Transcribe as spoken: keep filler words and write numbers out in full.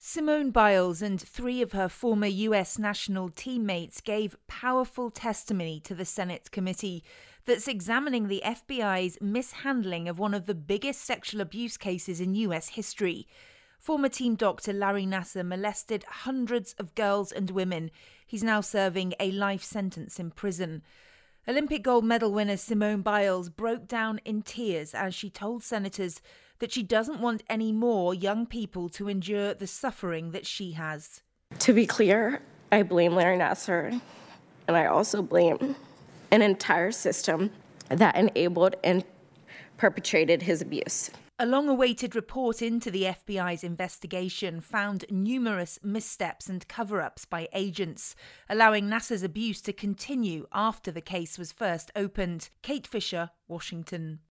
Simone Biles and three of her former U S national teammates gave powerful testimony to the Senate committee that's examining the F B I's mishandling of one of the biggest sexual abuse cases in U S history. Former team doctor Larry Nassar molested hundreds of girls and women. He's now serving a life sentence in prison. Olympic gold medal winner Simone Biles broke down in tears as she told senators that she doesn't want any more young people to endure the suffering that she has. To be clear, I blame Larry Nassar, and I also blame an entire system that enabled and perpetrated his abuse. A long-awaited report into the F B I's investigation found numerous missteps and cover-ups by agents, allowing Nassar's abuse to continue after the case was first opened. Kate Fisher, Washington.